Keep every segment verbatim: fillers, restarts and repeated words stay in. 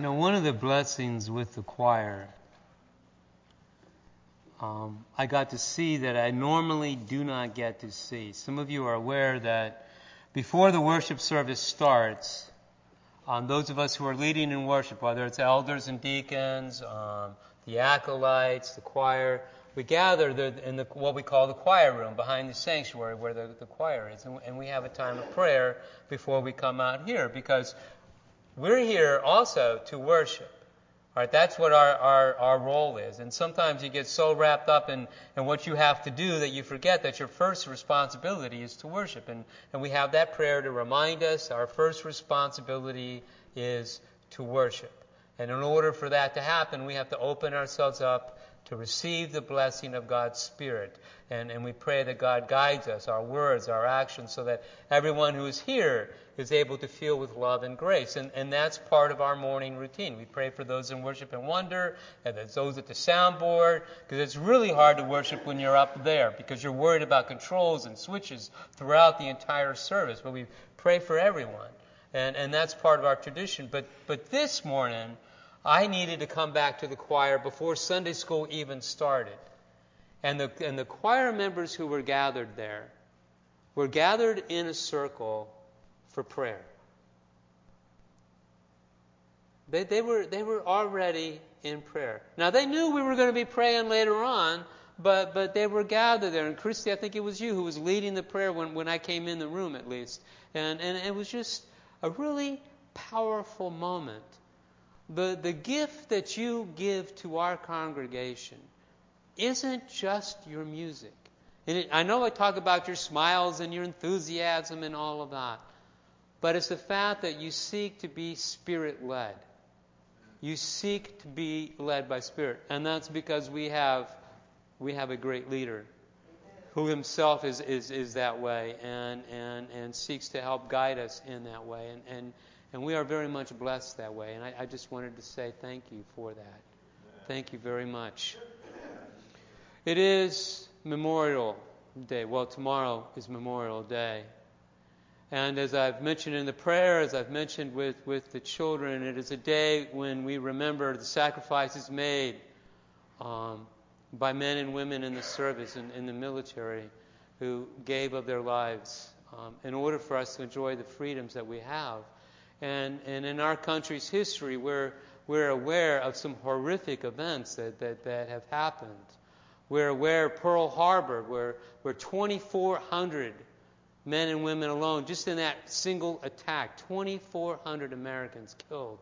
You know, one of the blessings with the choir, um, I got to see that I normally do not get to see. Some of you are aware that before the worship service starts, um, those of us who are leading in worship, whether it's elders and deacons, um, the acolytes, the choir, we gather the, in the, what we call the choir room behind the sanctuary where the, the choir is. And, and we have a time of prayer before we come out here, because we're here also to worship. All right, that's what our, our, our role is. And sometimes you get so wrapped up in, in what you have to do that you forget that your first responsibility is to worship. And, and we have that prayer to remind us our first responsibility is to worship. And in order for that to happen, we have to open ourselves up to receive the blessing of God's Spirit. And, and we pray that God guides us, our words, our actions, so that everyone who is here is able to feel with love and grace. And, and that's part of our morning routine. We pray for those in worship and wonder, and there's those at the soundboard, because it's really hard to worship when you're up there, because you're worried about controls and switches throughout the entire service. But we pray for everyone. And, and that's part of our tradition. But, but this morning, I needed to come back to the choir before Sunday school even started. And the, and the choir members who were gathered there were gathered in a circle for prayer. They, they, were, they were already in prayer. Now, they knew we were going to be praying later on, but, but they were gathered there. And Christy, I think it was you who was leading the prayer when, when I came in the room, at least. And, and it was just a really powerful moment. The, the gift that you give to our congregation isn't just your music. And it, I know I talk about your smiles and your enthusiasm and all of that, but it's the fact that you seek to be Spirit-led. You seek to be led by Spirit. And that's because we have we have a great leader who himself is, is, is that way and, and, and seeks to help guide us in that way. And, and And we are very much blessed that way. And I, I just wanted to say thank you for that. Thank you very much. It is Memorial Day. Well, tomorrow is Memorial Day. And as I've mentioned in the prayer, as I've mentioned with, with the children, it is a day when we remember the sacrifices made um, by men and women in the service and in the military who gave of their lives um, in order for us to enjoy the freedoms that we have. And, and in our country's history, we're, we're aware of some horrific events that, that, that have happened. We're aware of Pearl Harbor, where, where twenty-four hundred men and women alone, just in that single attack, twenty-four hundred Americans killed.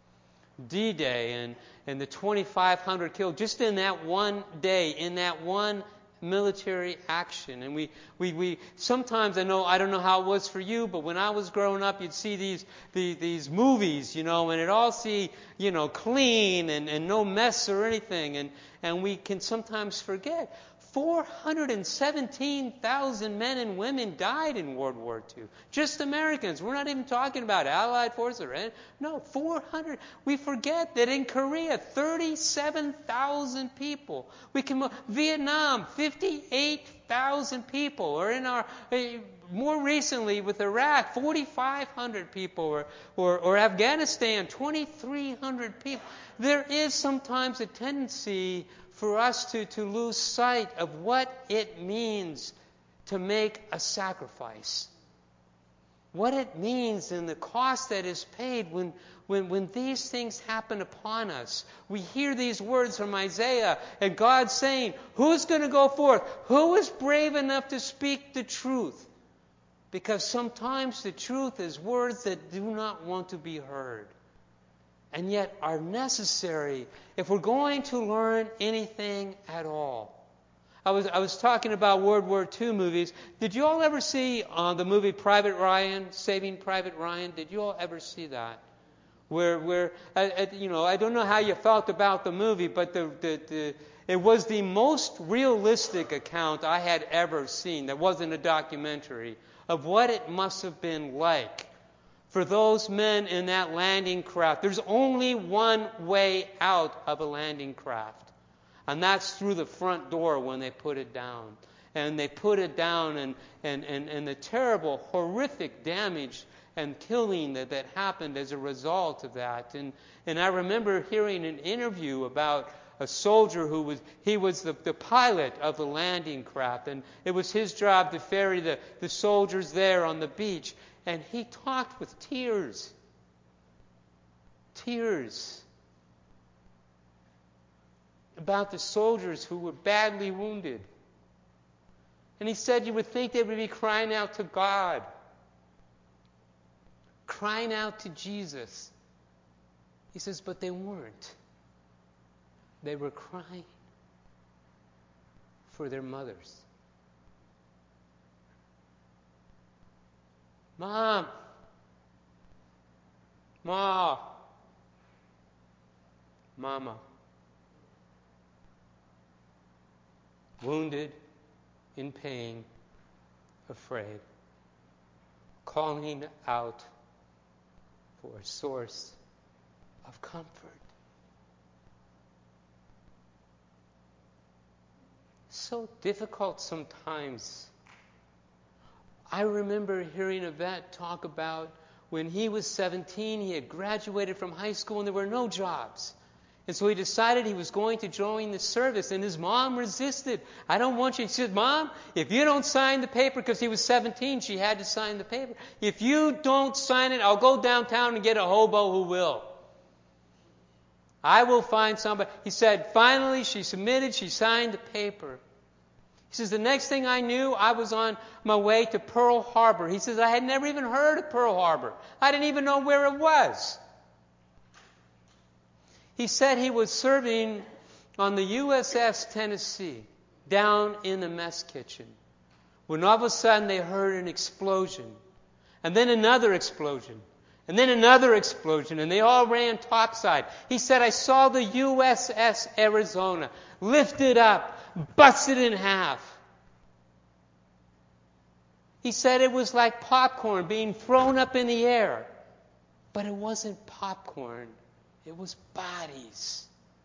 D-Day and, and the twenty-five hundred killed just in that one day, in that one military action. And we, we, we sometimes, I know, I don't know how it was for you, but when I was growing up, you'd see these, the, these movies, you know, and it all see, you know, clean and, and no mess or anything. And, and we can sometimes forget four hundred seventeen thousand men and women died in World War Two. Just Americans. We're not even talking about Allied forces or anything. No, four hundred. We forget that in Korea, thirty-seven thousand people. We can Vietnam, fifty-eight thousand people. Or in our more recently with Iraq, forty-five hundred people. Or, or, or Afghanistan, twenty-three hundred people. There is sometimes a tendency for us to, to lose sight of what it means to make a sacrifice. What it means and the cost that is paid when, when, when these things happen upon us. We hear these words from Isaiah and God saying, who's going to go forth? Who is brave enough to speak the truth? Because sometimes the truth is words that do not want to be heard, and yet are necessary if we're going to learn anything at all. I was I was talking about World War Two movies. Did you all ever see uh, the movie Private Ryan, Saving Private Ryan? Did you all ever see that? Where where uh, uh, you know I don't know how you felt about the movie, but the, the the it was the most realistic account I had ever seen. That wasn't a documentary of what it must have been like for those men in that landing craft. There's only one way out of a landing craft, and that's through the front door when they put it down. And they put it down, and, and, and, and the terrible, horrific damage and killing that, that happened as a result of that. And, and I remember hearing an interview about a soldier who was, he was the, the pilot of the landing craft, and it was his job to ferry the, the soldiers there on the beach. And he talked with tears. Tears. About the soldiers who were badly wounded. And he said you would think they would be crying out to God. Crying out to Jesus. He says, but they weren't. They were crying for their mothers. Mom. Ma. Mama. Wounded, in pain, afraid, calling out for a source of comfort. So difficult sometimes. I remember hearing a vet talk about when he was seventeen, he had graduated from high school and there were no jobs. And so he decided he was going to join the service, and his mom resisted. I don't want you. She said, Mom, if you don't sign the paper, because he was seventeen, she had to sign the paper. If you don't sign it, I'll go downtown and get a hobo who will. I will find somebody. He said, finally, she submitted, she signed the paper. He says, the next thing I knew, I was on my way to Pearl Harbor. He says, I had never even heard of Pearl Harbor. I didn't even know where it was. He said he was serving on the U S S Tennessee, down in the mess kitchen, when all of a sudden they heard an explosion, and then another explosion, and then another explosion, and they all ran topside. He said, I saw the U S S Arizona lifted up, busted in half. He said it was like popcorn being thrown up in the air, but it wasn't popcorn. It was bodies.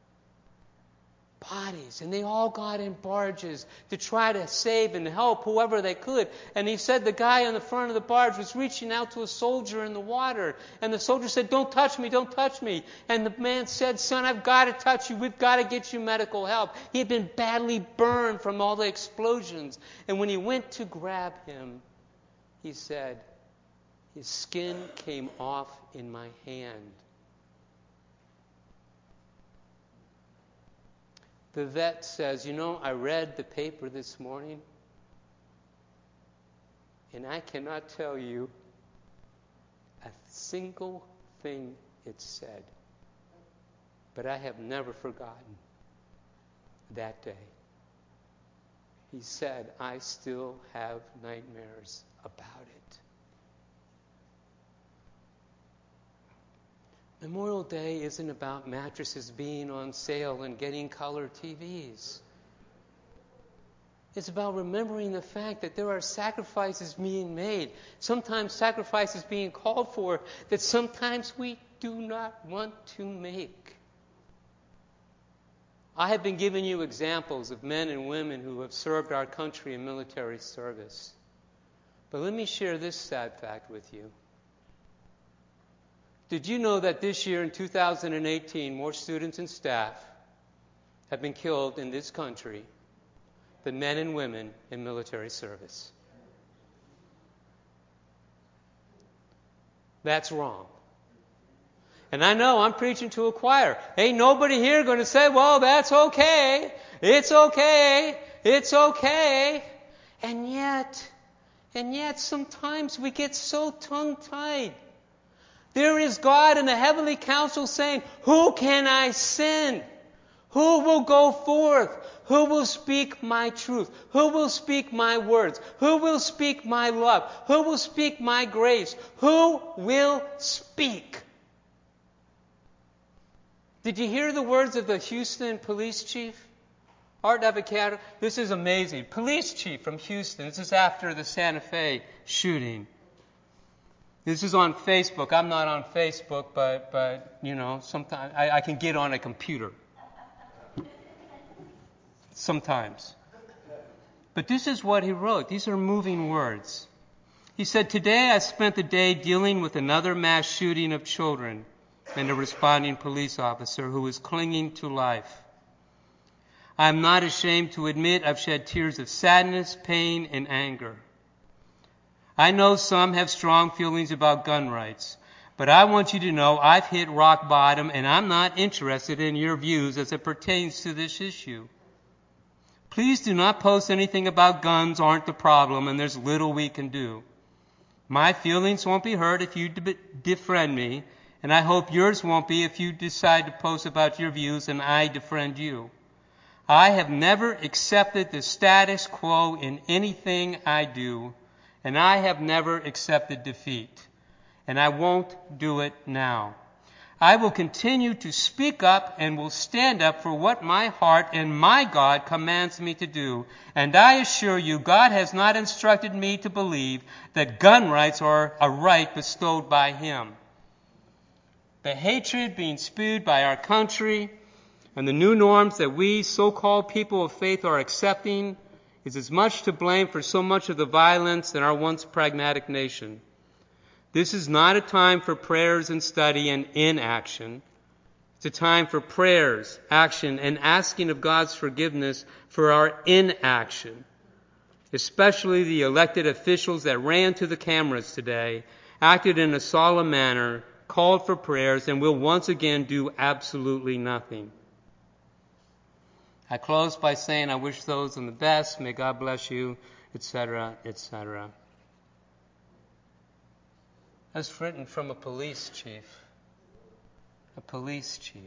Bodies. And they all got in barges to try to save and help whoever they could. And he said the guy on the front of the barge was reaching out to a soldier in the water. And the soldier said, don't touch me, don't touch me. And the man said, son, I've got to touch you. We've got to get you medical help. He had been badly burned from all the explosions. And when he went to grab him, he said, his skin came off in my hand. The vet says, you know, I read the paper this morning, and I cannot tell you a single thing it said. But I have never forgotten that day. He said, I still have nightmares about it. Memorial Day isn't about mattresses being on sale and getting color T Vs. It's about remembering the fact that there are sacrifices being made, sometimes sacrifices being called for that sometimes we do not want to make. I have been giving you examples of men and women who have served our country in military service. But let me share this sad fact with you. Did you know that this year in two thousand eighteen, more students and staff have been killed in this country than men and women in military service? That's wrong. And I know I'm preaching to a choir. Ain't nobody here going to say, well, that's okay. It's okay. It's okay. And yet, and yet sometimes we get so tongue-tied. There is God in the heavenly council saying, who can I send? Who will go forth? Who will speak my truth? Who will speak my words? Who will speak my love? Who will speak my grace? Who will speak? Did you hear the words of the Houston police chief? Art Avocado. This is amazing. Police chief from Houston. This is after the Santa Fe shooting. This is on Facebook. I'm not on Facebook, but, but you know, sometimes I, I can get on a computer. Sometimes. But this is what he wrote. These are moving words. He said, "Today I spent the day dealing with another mass shooting of children and a responding police officer who was clinging to life. I am not ashamed to admit I've shed tears of sadness, pain, and anger. I know some have strong feelings about gun rights, but I want you to know I've hit rock bottom and I'm not interested in your views as it pertains to this issue. Please do not post anything about guns aren't the problem and there's little we can do. My feelings won't be hurt if you de- defriend me, and I hope yours won't be if you decide to post about your views and I defriend you. I have never accepted the status quo in anything I do, and I have never accepted defeat, and I won't do it now. I will continue to speak up and will stand up for what my heart and my God commands me to do. And I assure you, God has not instructed me to believe that gun rights are a right bestowed by Him. The hatred being spewed by our country and the new norms that we so-called people of faith are accepting is as much to blame for so much of the violence in our once pragmatic nation. This is not a time for prayers and study and inaction. It's a time for prayers, action, and asking of God's forgiveness for our inaction, especially the elected officials that ran to the cameras today, acted in a solemn manner, called for prayers, and will once again do absolutely nothing. I close by saying I wish those in the best. May God bless you, et cetera, et cetera. That's written from a police chief. A police chief.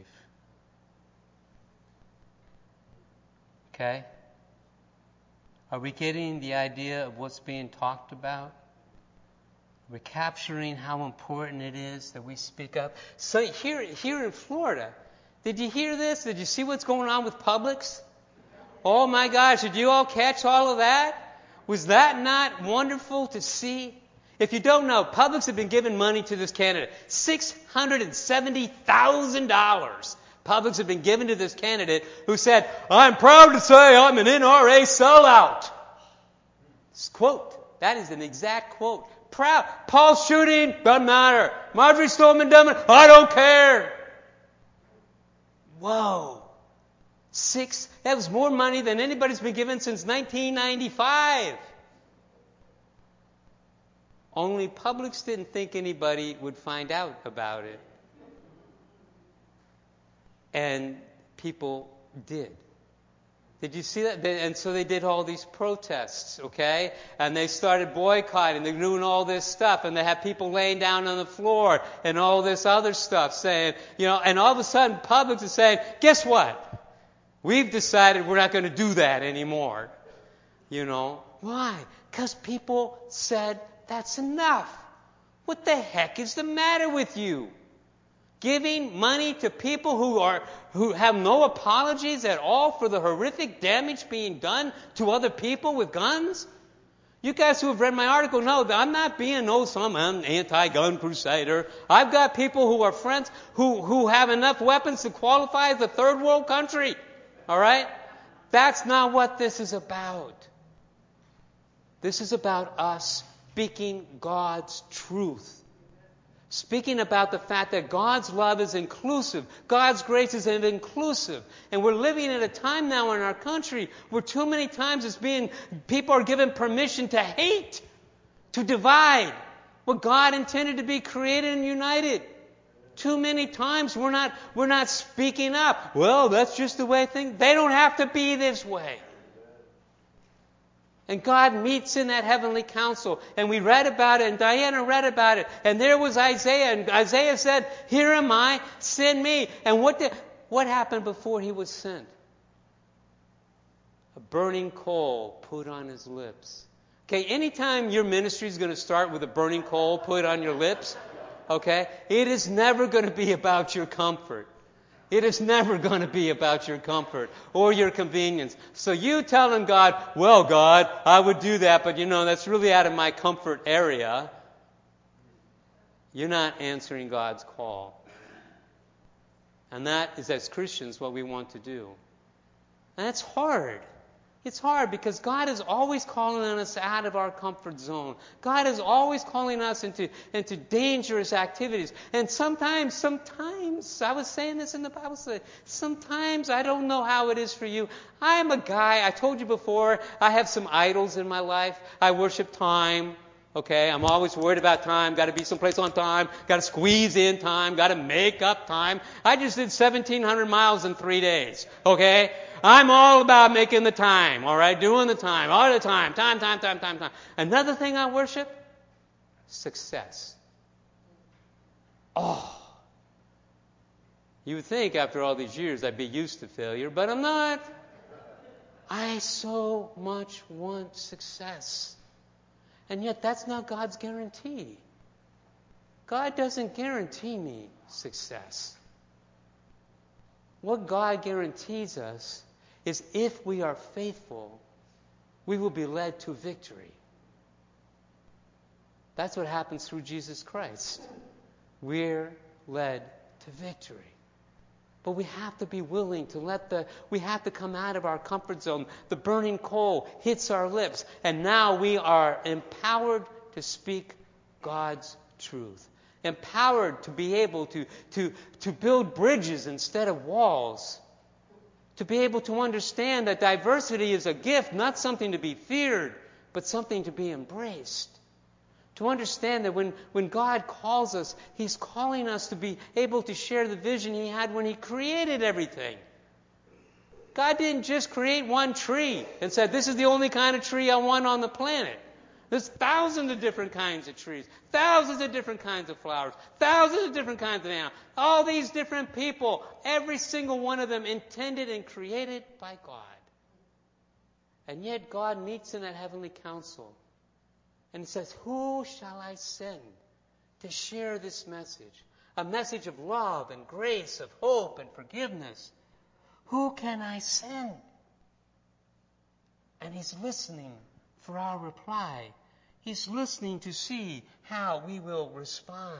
Okay? Are we getting the idea of what's being talked about? Are we capturing how important it is that we speak up? So here, here in Florida, did you hear this? Did you see what's going on with Publix? Oh my gosh, did you all catch all of that? Was that not wonderful to see? If you don't know, Publix have been giving money to this candidate. six hundred seventy thousand dollars Publix have been given to this candidate who said, "I'm proud to say I'm an N R A sellout." This quote. That is an exact quote. Proud. Paul shooting, doesn't matter. Marjorie Stoneman Douglas, I don't care. Whoa. Six, that was more money than anybody's been given since nineteen ninety-five. Only Publix didn't think anybody would find out about it. And people did. Did you see that? And so they did all these protests, okay? And they started boycotting. They're doing all this stuff. And they had people laying down on the floor and all this other stuff saying, you know, and all of a sudden Publix is saying, guess what? We've decided we're not going to do that anymore. You know, why? Because people said, that's enough. What the heck is the matter with you? Giving money to people who are who have no apologies at all for the horrific damage being done to other people with guns? You guys who have read my article know that I'm not being no some anti-gun crusader. I've got people who are friends who, who have enough weapons to qualify as a third world country. All right? That's not what this is about. This is about us speaking God's truth. Speaking about the fact that God's love is inclusive. God's grace is inclusive. And we're living at a time now in our country where too many times it's being, people are given permission to hate, to divide what God intended to be created and united. Too many times we're not, we're not speaking up. Well, that's just the way things, they don't have to be this way. And God meets in that heavenly council. And we read about it, and Diana read about it. And there was Isaiah, and Isaiah said, here am I, send me. And what did, what happened before he was sent? A burning coal put on his lips. Okay, anytime your ministry is going to start with a burning coal put on your lips, okay, it is never going to be about your comfort. It is never going to be about your comfort or your convenience. So you telling God, well, God, I would do that, but you know, that's really out of my comfort area. You're not answering God's call. And that is, as Christians, what we want to do. And that's hard. It's hard because God is always calling us out of our comfort zone. God is always calling us into, into dangerous activities. And sometimes, sometimes, I was saying this in the Bible study, sometimes I don't know how it is for you. I'm a guy, I told you before, I have some idols in my life. I worship time. Okay, I'm always worried about time. Got to be someplace on time. Got to squeeze in time. Got to make up time. I just did seventeen hundred miles in three days. Okay, I'm all about making the time. All right, doing the time, all the time, time, time, time, time, time. Another thing I worship: success. Oh, you would think after all these years I'd be used to failure, but I'm not. I so much want success. And yet that's not God's guarantee. God doesn't guarantee me success. What God guarantees us is if we are faithful, we will be led to victory. That's what happens through Jesus Christ. We're led to victory. But we have to be willing to let the, we have to come out of our comfort zone. The burning coal hits our lips, and now we are empowered to speak God's truth. Empowered to be able to, to, to build bridges instead of walls. To be able to understand that diversity is a gift, not something to be feared, but something to be embraced. To understand that when, when God calls us, He's calling us to be able to share the vision He had when He created everything. God didn't just create one tree and said, this is the only kind of tree I want on the planet. There's thousands of different kinds of trees, thousands of different kinds of flowers, thousands of different kinds of animals. All these different people, every single one of them intended and created by God. And yet God meets in that heavenly council. And He says, who shall I send to share this message? A message of love and grace, of hope and forgiveness. Who can I send? And He's listening for our reply. He's listening to see how we will respond.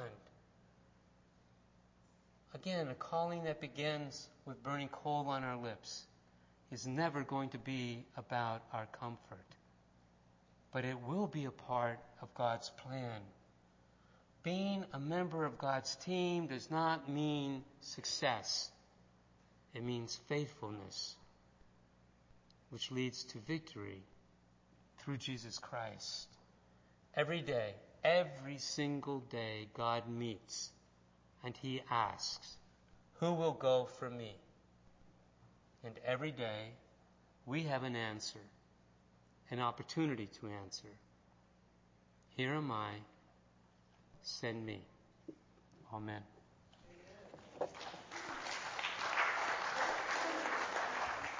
Again, a calling that begins with burning coal on our lips is never going to be about our comfort. But it will be a part of God's plan. Being a member of God's team does not mean success. It means faithfulness, which leads to victory through Jesus Christ. Every day, every single day, God meets and He asks, who will go for me? And every day, we have an answer. An opportunity to answer. Here am I, send me. Amen.